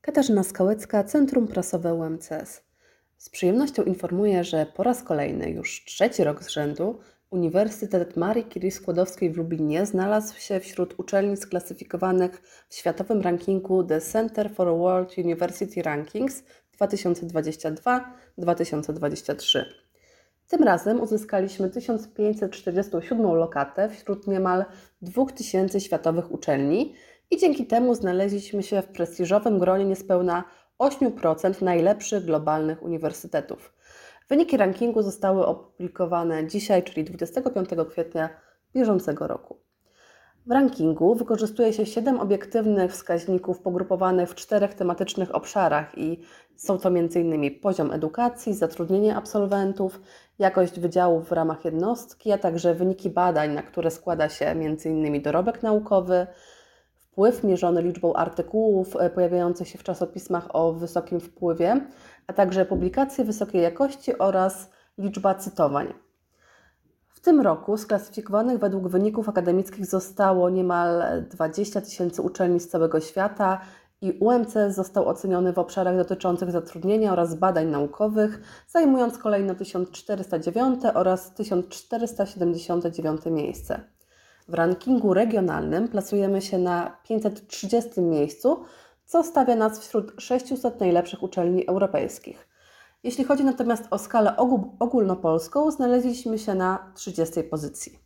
Katarzyna Skałecka, Centrum Prasowe UMCS. Z przyjemnością informuję, że po raz kolejny, już trzeci rok z rzędu, Uniwersytet Marii Curie-Skłodowskiej w Lublinie znalazł się wśród uczelni sklasyfikowanych w światowym rankingu The Center for World University Rankings 2022-2023. Tym razem uzyskaliśmy 1547 lokatę wśród niemal 2000 światowych uczelni i dzięki temu znaleźliśmy się w prestiżowym gronie niespełna 8% najlepszych globalnych uniwersytetów. Wyniki rankingu zostały opublikowane dzisiaj, czyli 25 kwietnia bieżącego roku. W rankingu wykorzystuje się 7 obiektywnych wskaźników pogrupowanych w 4 tematycznych obszarach i są to m.in. poziom edukacji, zatrudnienie absolwentów, jakość wydziałów w ramach jednostki, a także wyniki badań, na które składa się m.in. dorobek naukowy, wpływ mierzony liczbą artykułów pojawiających się w czasopismach o wysokim wpływie, a także publikacje wysokiej jakości oraz liczba cytowań. W tym roku sklasyfikowanych według wyników akademickich zostało niemal 20 000 uczelni z całego świata i UMCS został oceniony w obszarach dotyczących zatrudnienia oraz badań naukowych, zajmując kolejno 1409 oraz 1479 miejsce. W rankingu regionalnym plasujemy się na 530 miejscu, co stawia nas wśród 600 najlepszych uczelni europejskich. Jeśli chodzi natomiast o skalę ogólnopolską, znaleźliśmy się na 30 pozycji.